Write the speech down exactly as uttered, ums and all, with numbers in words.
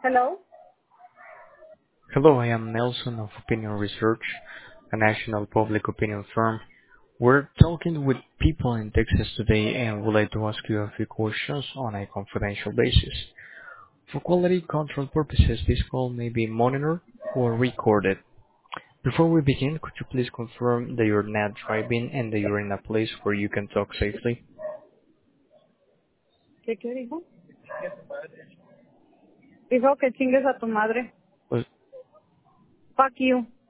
Hello? Hello, I am Nelson of Opinion Research, a national public opinion firm. We're talking with people in Texas today and would like to ask you a few questions on a confidential basis. For quality control purposes, this call may be monitored or recorded. Before we begin, could you please confirm that you're not driving and that you're in a place where you can talk safely? ¿Qué, qué dijo? Dijo que chingues a tu madre. Pues, Fuck you.